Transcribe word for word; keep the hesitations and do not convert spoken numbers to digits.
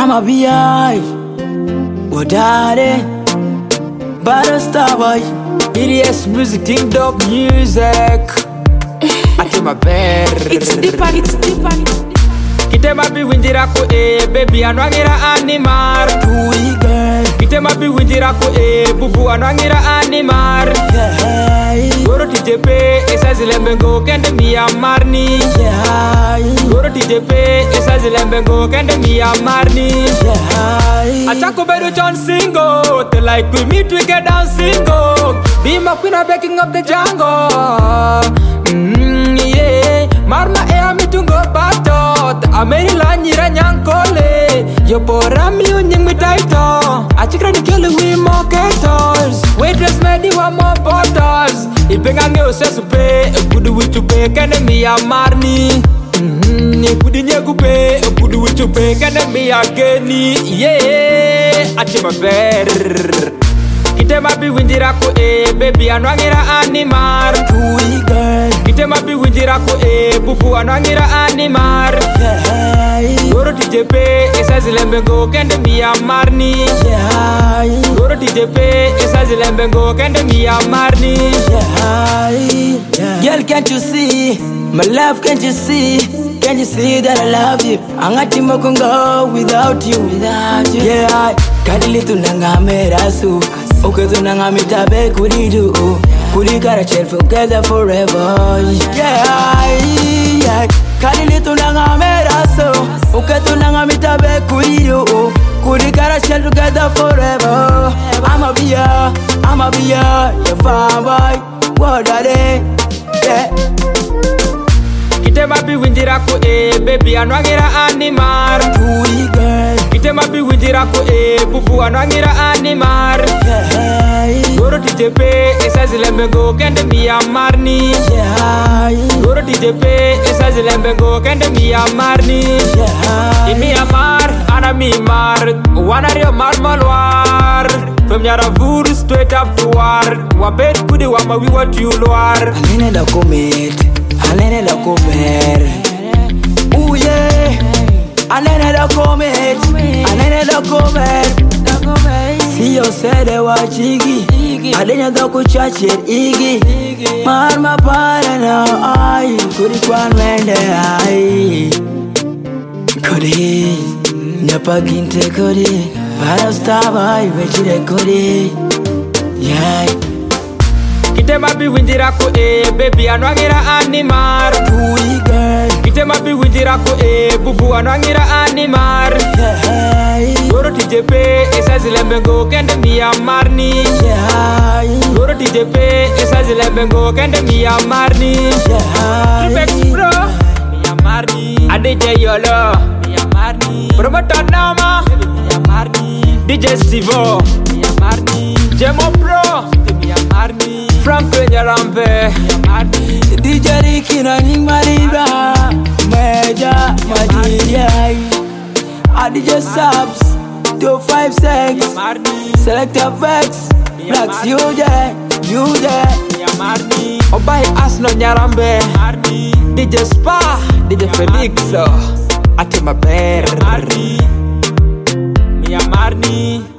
I'm a B I. What are they? Battle star boy. E D S music, Team Dog music. I take my bear. It's deeper, it's deeper. Kite mabi winjira ko e baby anwangira animar. Kui girl. Kite mabi winjira ko e bubu anwangira animar. Yeah. Goro T J P esa zilembengo kende mi amarni. Yeah. Goro T J P esa zilembengo kende mi amarni. Yeah. Achako bedu John Singo. They like we meet we get down single. Be my queen of baking up the jungle. Mm, yeah. Marma e amitungo bato. Ameri la nyira nyankole. Yo bora mi unying mi taito. Achikra ni kele we marketers. Waitress medi wa more bottles. Ipenga nge osesupe. Kudu wichupe kene mi amarni. Kudu nyegupe. Kudu wichupe kene mi ageni. Yeah, achima ber. Kite mabi winjira ko e baby anwangira animar. Kui girl. Kite mabi winjira ko e bubu anwangira animar. Yeah. Goro T J P esa zilembengo kende mi amarni. Yeah. Goro T J P esa zilembengo kende mi amarni. Yeah. Girl, can't you see my love? Can't you see? Can't you see that I love you? Angati mokungo without you, without you. Yeah. Kadili tunanga merasu. Okay, tunanga mitabe kuridu. Kuri kara chill together forever. Yeah, yeah. Kadili tunanga merasu. Okay, tunanga mitabe kuridu. Kuri kara chill together forever. I'ma be ya, I'ma be ya, your fine boy. What are they? Yeah. Kite mabi winjira ko e baby anwangira animar. Kui girl. Kite mabi winjira ko e bubu anwangira animar. Yeah. Goro T J P esa zilembengo kende mi amarni. Yeah. Goro T J P esa zilembengo kende mi amarni. Yeah. Imi amar, ana mi mar. Wana rio mar malwar. From Yaravuru straight up to war. Wabed kudi wama we what you loar. Alene da comet. Alene da comer. Ooh yeah. Alene da comer. Alene da comer. See you said they were chigi. Alene da kuchache igi. Marma para na ay. Kuri kwan wende ay. Kuri. Nyapa kinte kuri. Para staba ay vechire kuri. Yeah. Kite mabi winjira ko e baby anwangira animar. Kui girl. Kite mabi winjira ko e bubu anwangira animar. Yeah. Goro T J P esa zilembengo kende mi amarni. Yeah. Goro T J P esa zilembengo kende mi amarni. Yeah. Tripex bro mi amarni. Adije yolo mi amarni. Promoter nama mi amarni. D J Stivo mi amarni. Jemo bro mi amarni. Franco Nyarambe D J Ricky na Ning Mariba Meja Majiria A D J Subs two five six Selector Vex Blacks Yuje Yuje Obai Asno Nyarambe D J Spa D J Felix Ate Maber Mi Amarni